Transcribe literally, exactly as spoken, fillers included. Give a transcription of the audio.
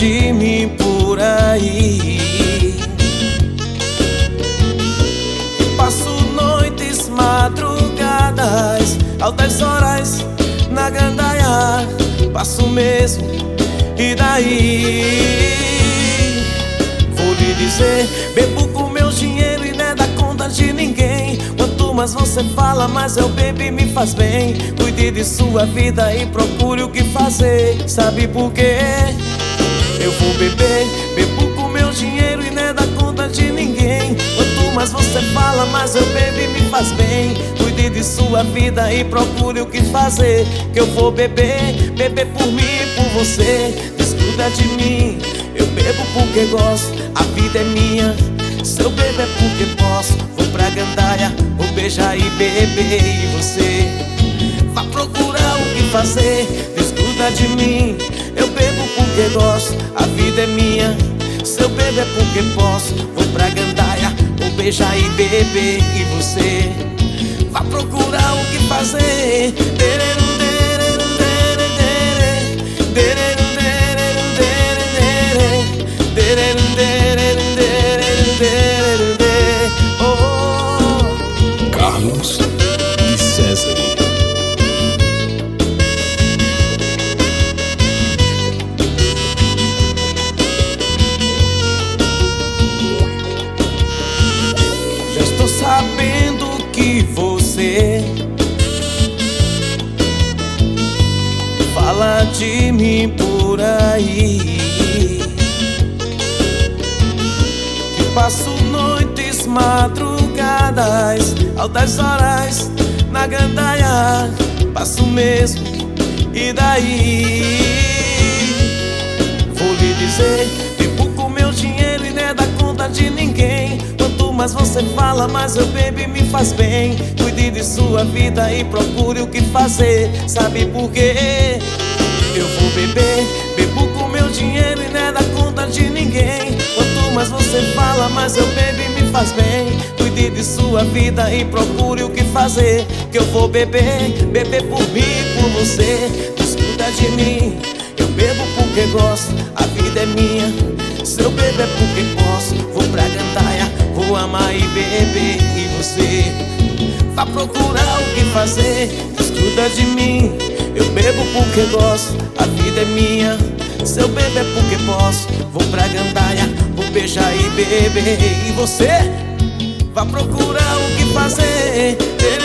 de mim por aí. Passo noites, madrugadas, altas horas na gandaia. Passo mesmo, e daí? Vou lhe dizer, bebo com meu dinheiro e não é da conta de ninguém. Quanto mais você fala, mais eu bebo e me faz bem. Cuide de sua vida e procure o que fazer. Sabe por quê? Eu vou beber, bebo com meu dinheiro e não é da conta de ninguém. Quanto mais você fala, mais eu bebo e me faz bem. Cuide de sua vida e procure o que fazer. Que eu vou beber, beber por mim e por você. Desgruda de mim, eu bebo porque gosto, a vida é minha. Se eu bebo é porque posso. Vou pra gandaia, vou beijar e beber. E você vai procurar o que fazer. Desgruda de mim, eu bebo porque gosto, a vida é minha. Se eu bebo é porque posso. Vou pra gandaia, vou beijar e beber. E você vai procurar o que fazer. Carlos e César. Já estou sabendo que você fala de mim por aí. Que passo noites, madrugadas, altas horas na gandaia. Passo mesmo, e daí? Vou lhe dizer, bebo com meu dinheiro e não é da conta de ninguém. Quanto mais você fala, mais eu bebo e me faz bem. Cuide de sua vida e procure o que fazer. Sabe por quê? Eu vou beber, bebo com meu dinheiro e não é da conta de ninguém. Quanto mais você fala, mais eu bebo e me faz bem. Cuide de sua vida e procure o que fazer. Que eu vou beber, beber por mim e por você. Desgruda de mim, eu bebo porque gosto, a vida é minha. Se eu bebo é porque posso. Vou pra gandaia, vou amar e beber. E você vai procurar o que fazer. Desgruda de mim, eu bebo porque gosto, a vida é minha. Se eu bebo é porque posso. Vou pra gandaia, vou beijar e beber. E você vai procurar o que fazer.